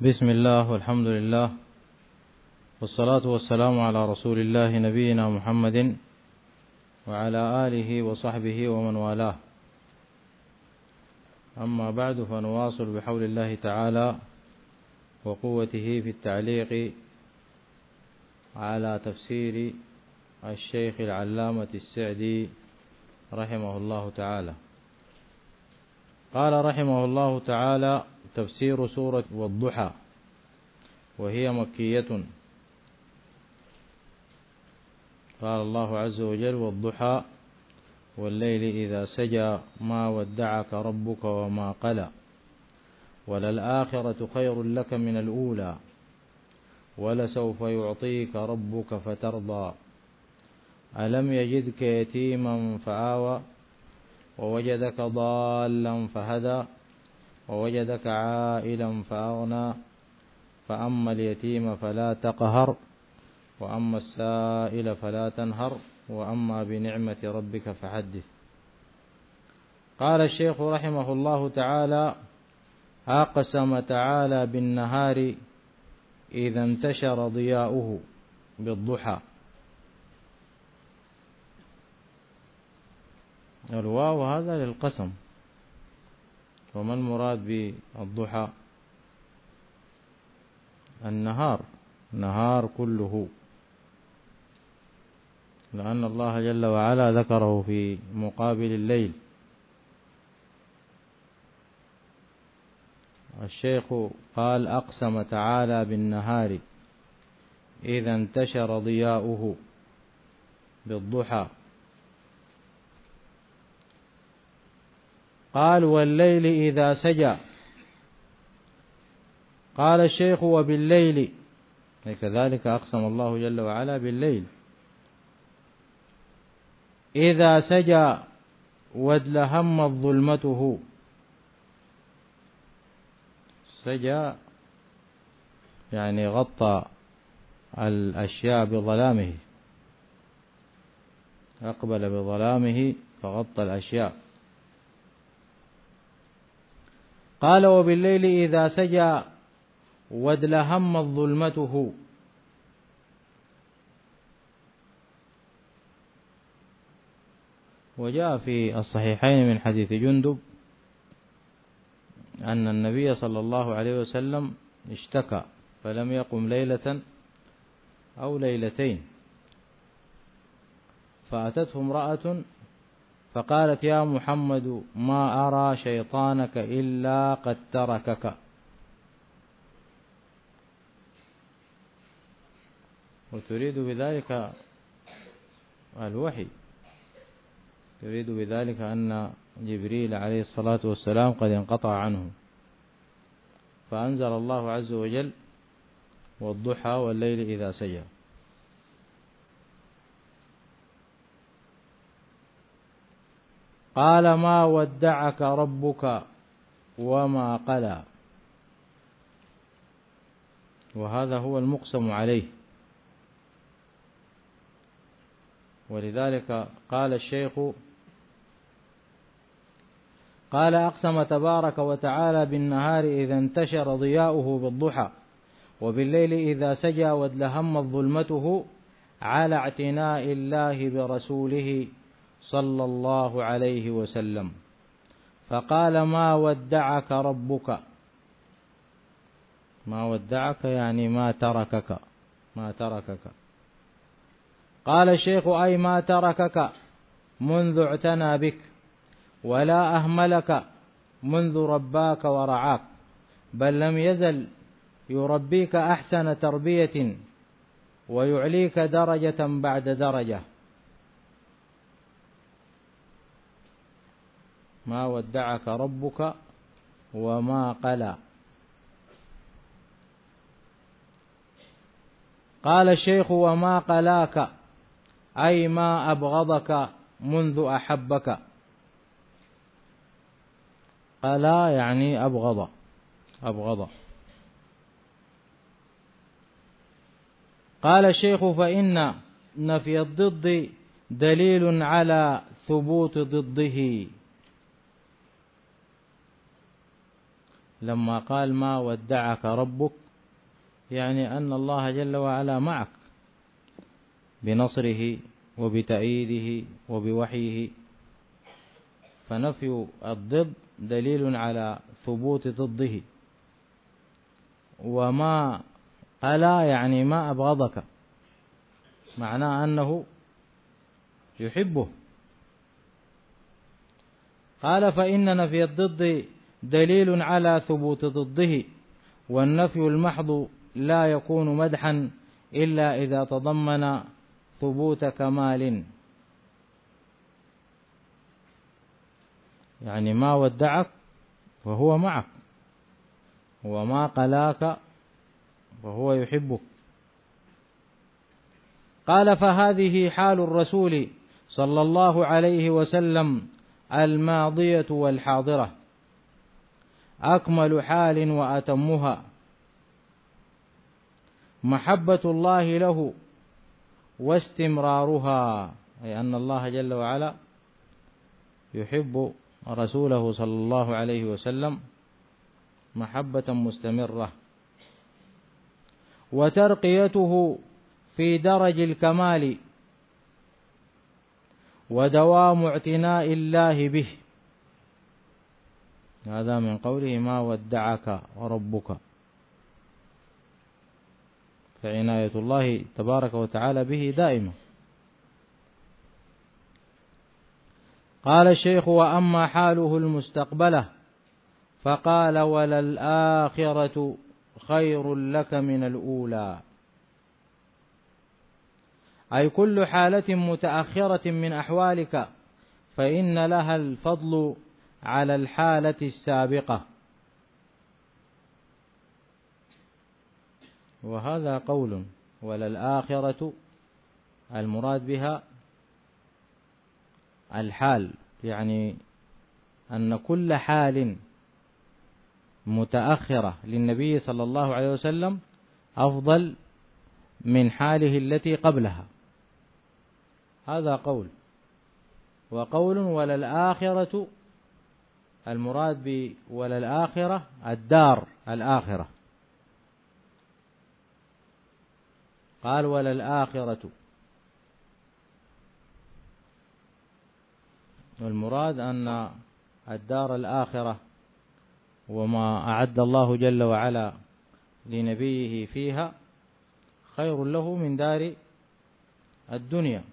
بسم الله والحمد لله والصلاة والسلام على رسول الله نبينا محمد وعلى آله وصحبه ومن والاه. أما بعد، فنواصل بحول الله تعالى وقوته في التعليق على تفسير الشيخ العلامة السعدي رحمه الله تعالى. قال رحمه الله تعالى: تفسير سورة والضحى، وهي مكية. قال الله عز وجل: والضحى والليل إذا سجى ما ودعك ربك وما قلى وللآخرة خير لك من الأولى ولسوف يعطيك ربك فترضى ألم يجدك يتيما فآوى ووجدك ضالا فهدى ووجدك عائلا فأغنى فأما اليتيم فلا تقهر وأما السائل فلا تنهر وأما بنعمة ربك فحدث. قال الشيخ رحمه الله تعالى: أقسم تعالى بالنهار إذا انتشر ضياؤه بالضحى. الواو هذا للقسم. وما المراد بالضحى؟ النهار كله، لأن الله جل وعلا ذكره في مقابل الليل. الشيخ قال: أقسم تعالى بالنهار إذا انتشر ضياؤه بالضحى. قال: والليل إذا سجى. قال الشيخ: وبالليل، كذلك أقسم الله جل وعلا بالليل إذا سجى وادلهمت ظلمته. سجى يعني غطى الأشياء بظلامه، أقبل بظلامه فغطى الأشياء. قال: وبالليل إذا سجى وادلهمت ظلمته. وجاء في الصحيحين من حديث جندب أن النبي صلى الله عليه وسلم اشتكى فلم يقم ليلة أو ليلتين، فأتته امرأة فقالت: يا محمد، ما أرى شيطانك إلا قد تركك. وتريد بذلك الوحي، تريد بذلك أن جبريل عليه الصلاة والسلام قد انقطع عنه، فأنزل الله عز وجل: والضحى والليل إذا سجى. قال: ما ودعك ربك وما قلى. وهذا هو المقسم عليه، ولذلك قال الشيخ: قال: أقسم تبارك وتعالى بالنهار إذا انتشر ضياؤه بالضحى وبالليل إذا سجى وادلهمت ظلمته على اعتناء الله برسوله صلى الله عليه وسلم، فقال: ما ودعك ربك. ما ودعك يعني ما تركك. قال الشيخ: أي ما تركك منذ اعتنى بك، ولا أهملك منذ رباك ورعاك، بل لم يزل يربيك أحسن تربية ويعليك درجة بعد درجة. ما ودعك ربك وما قلى. قال الشيخ: وما قلاك أي ما أبغضك منذ أحبك. قلى يعني أبغض. قال الشيخ: فإن نفي الضد دليل على ثبوت ضده. لما قال ما ودعك ربك، يعني أن الله جل وعلا معك بنصره وبتأييده وبوحيه. فنفي الضد دليل على ثبوت ضده. وما قلا يعني ما أبغضك، معناه أنه يحبه. قال فإن نفي الضد دليل على ثبوت ضده، والنفي المحض لا يكون مدحا إلا إذا تضمن ثبوت كمال. يعني ما ودعك وهو معك، وما قلاك وهو يحبك. قال فهذه حال الرسول صلى الله عليه وسلم الماضية والحاضرة، أكمل حال وأتمها، محبة الله له واستمرارها، أي أن الله جل وعلا يحب رسوله صلى الله عليه وسلم محبة مستمرة، وترقيته في درج الكمال، ودوام اعتناء الله به. هذا من قوله ما ودعك ربك، فعناية الله تبارك وتعالى به دائما. قال الشيخ وأما حاله المستقبلة فقال وللآخرة خير لك من الأولى، أي كل حالة متأخرة من أحوالك فإن لها الفضل على الحالة السابقة. وهذا قول، وللآخرة المراد بها الحال، يعني أن كل حال متأخرة للنبي صلى الله عليه وسلم أفضل من حاله التي قبلها. هذا قول. وقول وللآخرة المراد وللآخرة الدار الآخرة، قال وللآخرة، والمراد أن الدار الآخرة وما أعد الله جل وعلا لنبيه فيها خير له من دار الدنيا.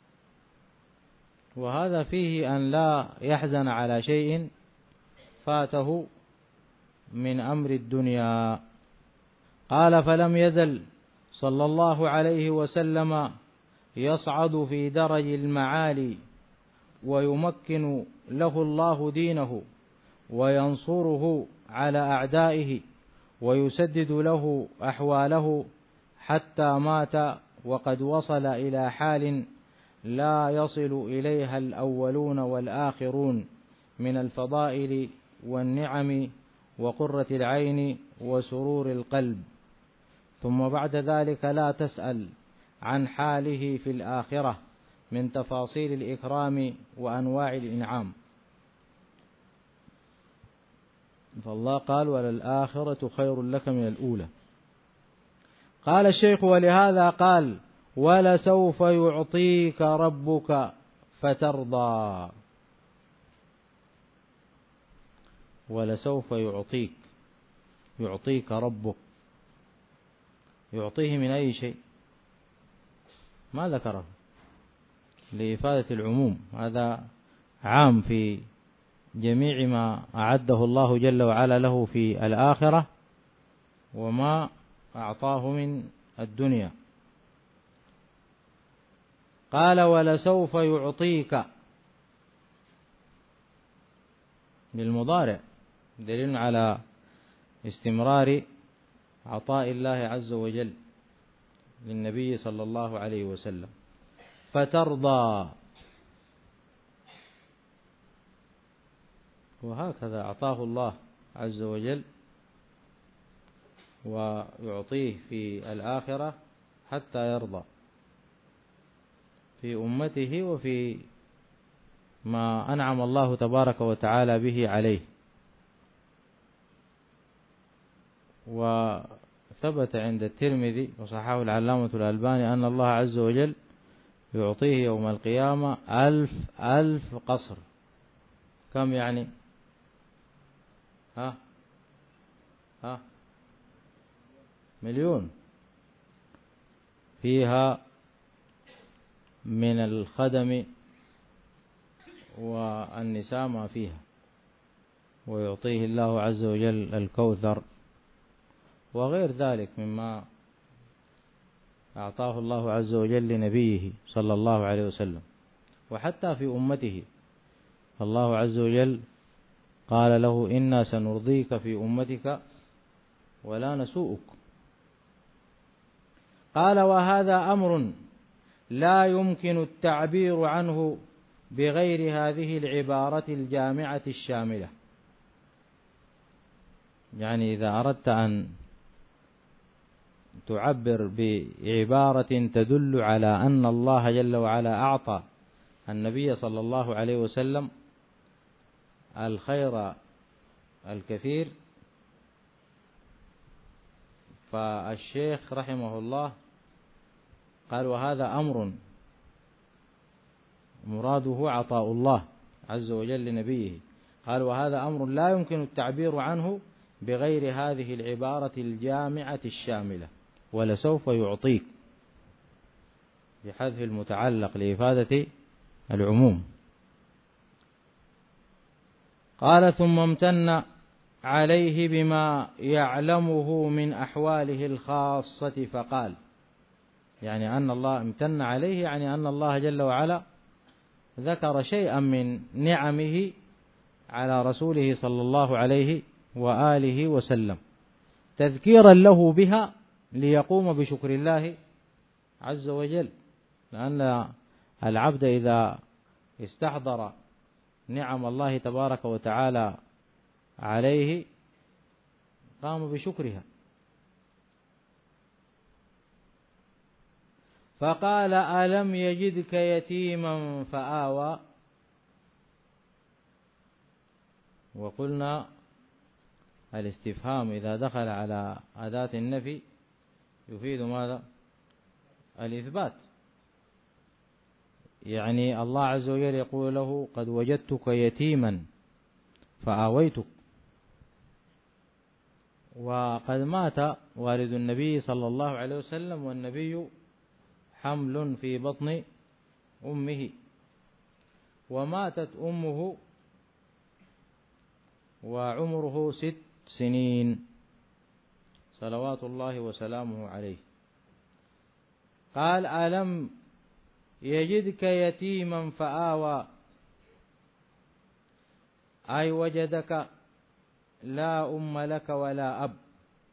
وهذا فيه أن لا يحزن على شيء فاته من أمر الدنيا. قال فلم يزل صلى الله عليه وسلم يصعد في درج المعالي، ويمكن له الله دينه، وينصره على أعدائه، ويسدد له أحواله، حتى مات وقد وصل إلى حال لا يصل إليها الأولون والآخرون من الفضائل والنعم وقرة العين وسرور القلب. ثم بعد ذلك لا تسأل عن حاله في الآخرة من تفاصيل الإكرام وأنواع الإنعام. فالله قال وللآخرة خير لك من الأولى. قال الشيخ ولهذا قال ولسوف يعطيك ربك فترضى. ولسوف يعطيك ربك، يعطيه من أي شيء؟ ما ذكره لإفادة العموم، هذا عام في جميع ما أعده الله جل وعلا له في الآخرة وما أعطاه من الدنيا. قال ولسوف يعطيك بالمضارع، دليل على استمرار عطاء الله عز وجل للنبي صلى الله عليه وسلم. فترضى، وهكذا أعطاه الله عز وجل ويعطيه في الآخرة حتى يرضى في أمته وفي ما أنعم الله تبارك وتعالى به عليه. وثبت عند الترمذي وصححه العلامة الألباني أن الله عز وجل يعطيه يوم القيامة 1000 قصر. كم يعني؟ ها 1,000,000 فيها من الخدم والنساء ما فيها، ويعطيه الله عز وجل الكوثر وغير ذلك مما أعطاه الله عز وجل لنبيه صلى الله عليه وسلم. وحتى في أمته الله عز وجل قال له إنا سنرضيك في أمتك ولا نسوءك. قال وهذا أمر لا يمكن التعبير عنه بغير هذه العبارة الجامعة الشاملة. يعني إذا أردت أن تعبر بعبارة تدل على أن الله جل وعلا أعطى النبي صلى الله عليه وسلم الخير الكثير، فالشيخ رحمه الله قال وهذا أمر مراده عطاء الله عز وجل لنبيه. قال وهذا أمر لا يمكن التعبير عنه بغير هذه العبارة الجامعة الشاملة، ولسوف يعطيك بحذف المتعلق لإفادة العموم. قال ثم امتن عليه بما يعلمه من أحواله الخاصة فقال، يعني أن الله امتن عليه، يعني أن الله جل وعلا ذكر شيئا من نعمه على رسوله صلى الله عليه وآله وسلم تذكيرا له بها ليقوم بشكر الله عز وجل، لأن العبد إذا استحضر نعم الله تبارك وتعالى عليه قام بشكرها. فقال ألم يجدك يتيما فآوى. وقلنا الاستفهام إذا دخل على أداة النفي يفيد ماذا؟ الإثبات. يعني الله عز وجل يقول له قد وجدتك يتيما فآويتك. وقد مات والد النبي صلى الله عليه وسلم والنبي حمل في بطن أمه، وماتت أمه وعمره 6 سنين صلوات الله وسلامه عليه. قال ألم يجدك يتيما فآوى، أي وجدك لا أم لك ولا أب،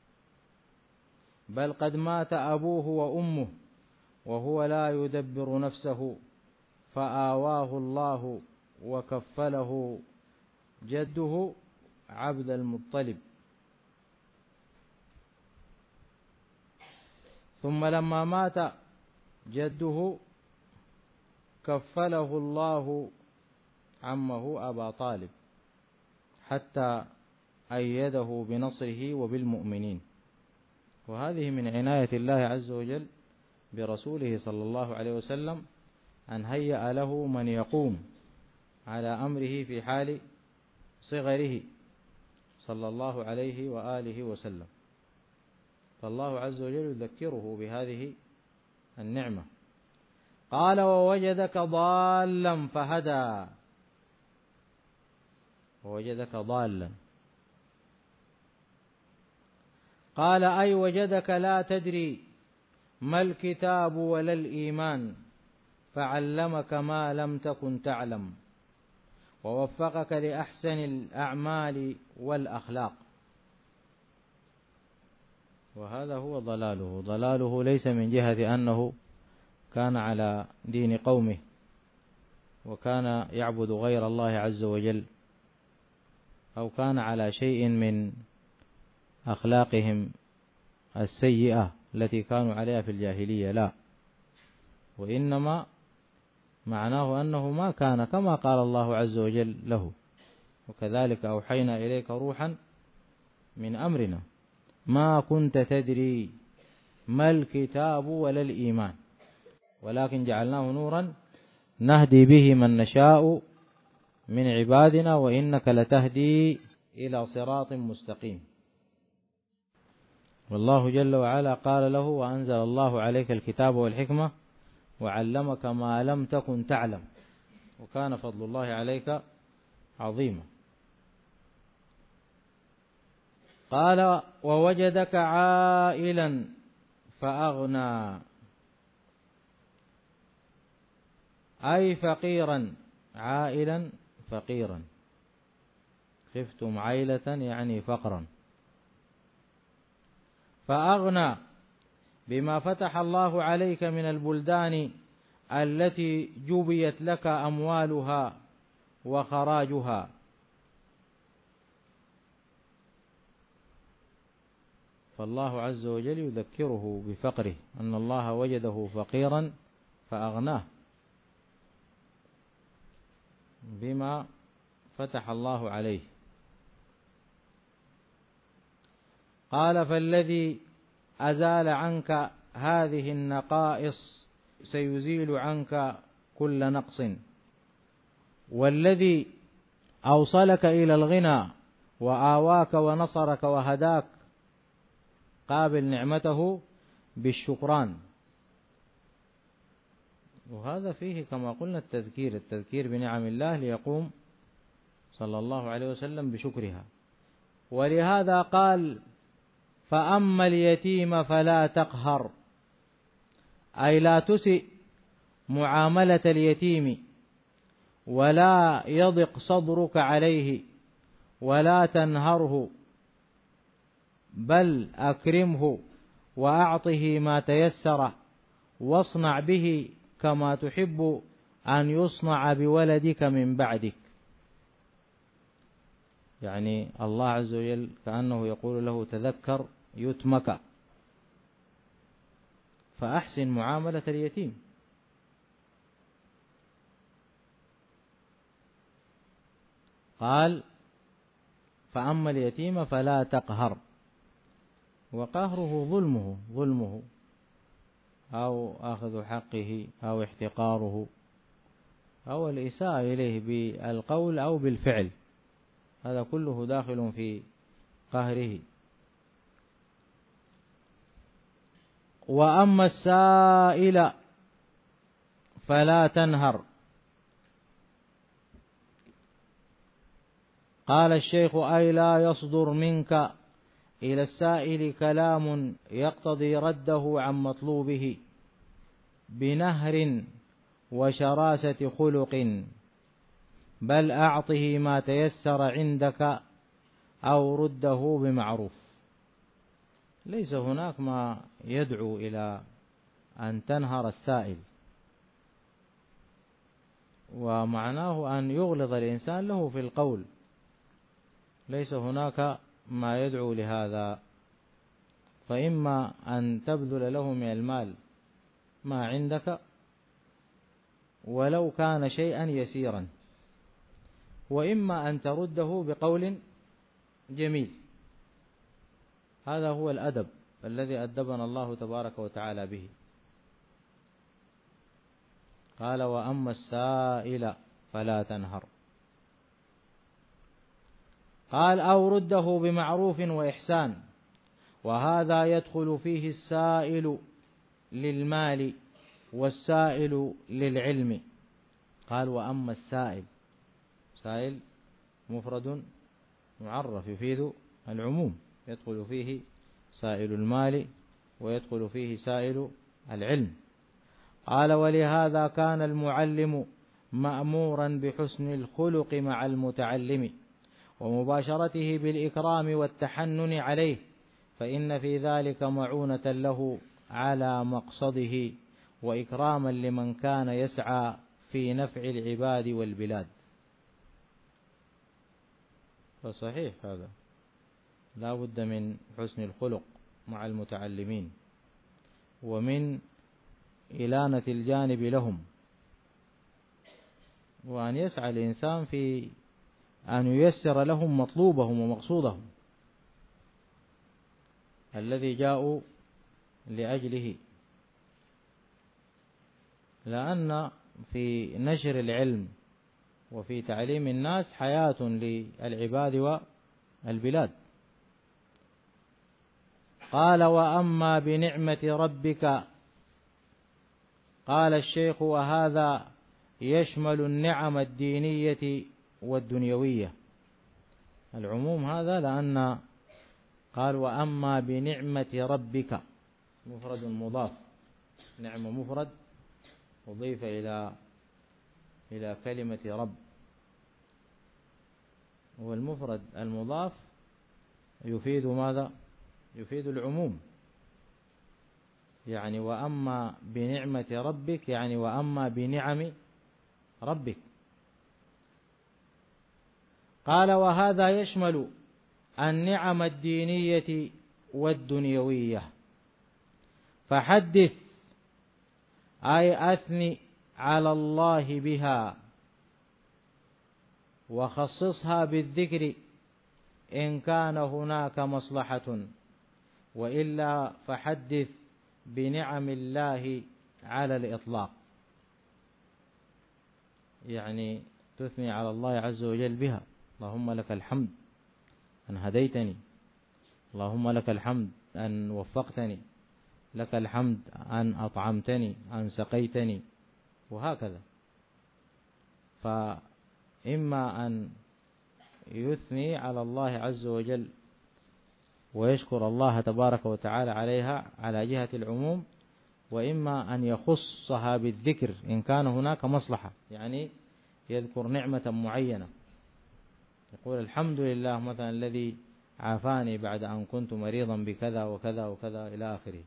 بل قد مات أبوه وأمه وهو لا يدبر نفسه، فآواه الله وكفله جده عبد المطلب. ثم لما مات جده كفله الله عمه أبا طالب حتى أيده بنصره وبالمؤمنين. وهذه من عناية الله عز وجل برسوله صلى الله عليه وسلم أن هيأ له من يقوم على أمره في حال صغره صلى الله عليه وآله وسلم. فالله عز وجل يذكره بهذه النعمة. قال ووجدك ضالا فهدى. ووجدك ضالا، قال أي وجدك لا تدري ما الكتاب ولا الإيمان فعلمك ما لم تكن تعلم ووفقك لأحسن الأعمال والأخلاق. وهذا هو ضلاله. ضلاله ليس من جهة أنه كان على دين قومه وكان يعبد غير الله عز وجل أو كان على شيء من أخلاقهم السيئة التي كانوا عليها في الجاهلية، لا، وإنما معناه أنه ما كان كما قال الله عز وجل له وكذلك أوحينا إليك روحا من أمرنا. ما كنت تدري ما الكتاب ولا الإيمان ولكن جعلناه نورا نهدي به من نشاء من عبادنا وإنك لتهدي إلى صراط مستقيم. والله جل وعلا قال له وأنزل الله عليك الكتاب والحكمة وعلمك ما لم تكن تعلم وكان فضل الله عليك عظيما. قال ووجدك عائلا فأغنى أي فقيرا، عائلا فقيرا، خفتم عيلة يعني فقرا. فأغنى بما فتح الله عليك من البلدان التي جبيت لك أموالها وخراجها. فالله عز وجل يذكره بفقره أن الله وجده فقيرا فأغناه بما فتح الله عليه. قال فالذي أزال عنك هذه النقائص سيزيل عنك كل نقص، والذي أوصلك إلى الغنى وآواك ونصرك وهداك قابل نعمته بالشكران. وهذا فيه كما قلنا التذكير بنعم الله ليقوم صلى الله عليه وسلم بشكرها. ولهذا قال فأما اليتيم فلا تقهر، أي لا تسئ معاملة اليتيم ولا يضق صدرك عليه ولا تنهره، بل أكرمه وأعطه ما تيسر واصنع به كما تحب أن يصنع بولدك من بعدك. يعني الله عز وجل كأنه يقول له تذكر يتمك فأحسن معاملة اليتيم. قال فأما اليتيم فلا تقهر، وقهره ظلمه أو أخذ حقه أو احتقاره أو الإساءة إليه بالقول أو بالفعل، هذا كله داخل في قهره. وأما السائل فلا تنهر. قال الشيخ أي لا يصدر منك إلى السائل كلام يقتضي رده عن مطلوبه بنهر وشراسة خلق، بل أعطه ما تيسر عندك أو رده بمعروف. ليس هناك ما يدعو إلى أن تنهر السائل، ومعناه أن يغلظ الإنسان له في القول، ليس هناك ما يدعو لهذا. فإما أن تبذل له من المال ما عندك ولو كان شيئا يسيرا، وإما أن ترده بقول جميل. هذا هو الأدب الذي أدبنا الله تبارك وتعالى به. قال وأما السائل فلا تنهر. قال أو رده بمعروف وإحسان، وهذا يدخل فيه السائل للمال والسائل للعلم. قال وأما السائل، سائل مفرد معرف يفيد العموم، يدخل فيه سائل المال ويدخل فيه سائل العلم. قال ولهذا كان المعلم مأمورا بحسن الخلق مع المتعلم ومباشرته بالإكرام والتحنن عليه، فإن في ذلك معونة له على مقصده وإكراما لمن كان يسعى في نفع العباد والبلاد. فصحيح هذا لا بد من حسن الخلق مع المتعلمين ومن إلانة الجانب لهم، وأن يسعى الإنسان في أن ييسر لهم مطلوبهم ومقصودهم. الذي جاءوا لأجله، لأن في نشر العلم وفي تعليم الناس حياة للعباد والبلاد. قال: وأما بنعمة ربك. قال الشيخ: وهذا يشمل النعم الدينية والدنيوية. العموم هذا لأن قال: وأما بنعمة ربك، مفرد مضاف، نعمة مفرد أضيف إلى كلمة رب، والمفرد المضاف يفيد ماذا؟ يفيد العموم، يعني وأما بنعمة ربك، يعني وأما بنعم ربك. قال: وهذا يشمل النعم الدينية والدنيوية، فحدث أي أثني على الله بها، وخصصها بالذكر إن كان هناك مصلحة، وإلا فحدث بنعم الله على الإطلاق، يعني تثني على الله عز وجل بها. اللهم لك الحمد أن هديتني، اللهم لك الحمد أن وفقتني، لك الحمد أن أطعمتني، أن سقيتني، وهكذا. فإما أن يثني على الله عز وجل ويشكر الله تبارك وتعالى عليها على جهة العموم، وإما أن يخصها بالذكر إن كان هناك مصلحة، يعني يذكر نعمة معينة، يقول الحمد لله مثلا الذي عافاني بعد أن كنت مريضا بكذا وكذا وكذا إلى آخره.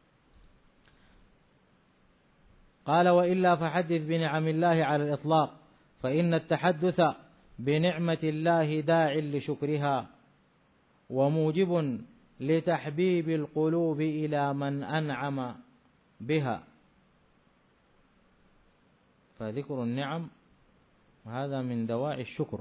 قال: وإلا فحدث بنعم الله على الإطلاق، فإن التحدث بنعمة الله داع لشكرها، وموجب لتحبيب القلوب إلى من أنعم بها. فذكر النعم هذا من دواعي الشكر.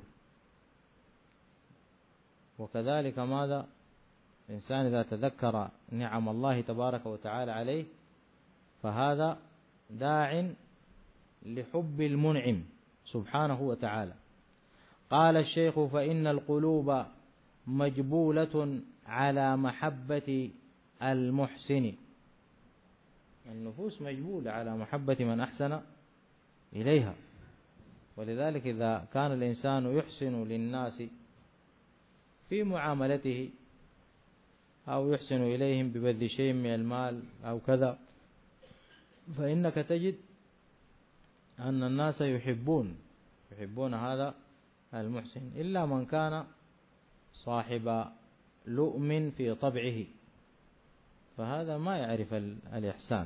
وكذلك ماذا؟ الإنسان إذا تذكر نعم الله تبارك وتعالى عليه فهذا داع لحب المنعم سبحانه وتعالى. قال الشيخ: فإن القلوب مجبولة على محبة المحسن. النفوس مجبولة على محبة من أحسن إليها، ولذلك إذا كان الإنسان يحسن للناس في معاملته أو يحسن إليهم ببذل شيء من المال أو كذا، فإنك تجد أن الناس يحبون هذا المحسن، إلا من كان صاحب لؤم في طبعه، فهذا ما يعرف الإحسان.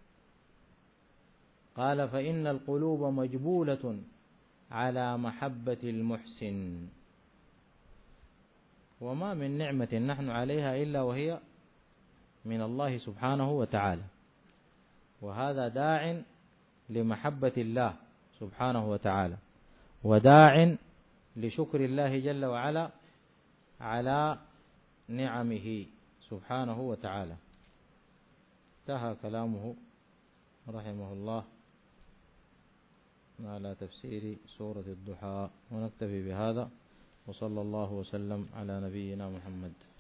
قال: فإن القلوب مجبولة على محبة المحسن، وما من نعمة نحن عليها إلا وهي من الله سبحانه وتعالى، وهذا داع لمحبة الله سبحانه وتعالى، وداع لشكر الله جل وعلا على نعمه سبحانه وتعالى. انتهى كلامه رحمه الله على تفسير سورة الضحى، ونكتفي بهذا، وصلى الله وسلم على نبينا محمد.